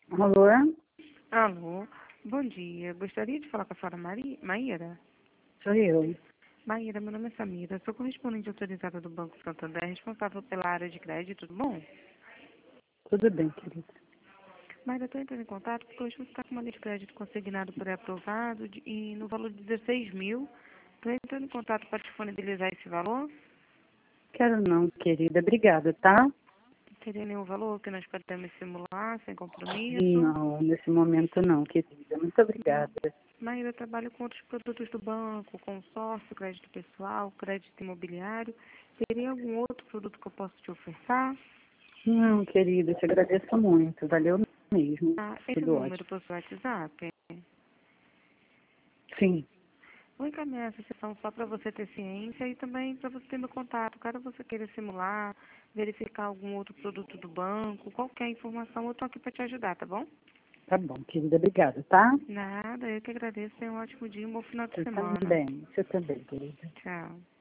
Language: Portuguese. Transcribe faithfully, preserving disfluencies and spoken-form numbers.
Alô? Alô, bom dia. Gostaria de falar com a senhora Mari... Maíra? Sou eu. Maíra, meu nome é Samira. Sou correspondente autorizada do Banco Santander, responsável pela área de crédito, tudo bom? Tudo bem, querida. Maíra, estou entrando em contato porque hoje você está com uma linha de crédito consignado pré-aprovado de- e no valor de dezesseis mil. Estou entrando em contato para disponibilizar esse valor. Quero não, querida. Obrigada, tá? Teria nenhum valor que nós podemos simular sem compromisso? Não, nesse momento não, querida. Muito Não. obrigada. Maíra, eu trabalho com outros produtos do banco, consórcio, crédito pessoal, crédito imobiliário. Teria algum outro produto que eu possa te ofertar? Não, querida, te agradeço muito. Valeu mesmo. Ah, esse Tudo número ótimo. para o seu WhatsApp? Sim, Vou encaminhar essa sessão só para você ter ciência e também para você ter meu contato. Caso você queira simular, verificar algum outro produto do banco, qualquer informação, eu estou aqui para te ajudar, tá bom? tá bom, querida. Obrigada, tá? Nada, eu que agradeço. Tenha um ótimo dia e um bom final de Você semana. também. Você também, querida. Tchau.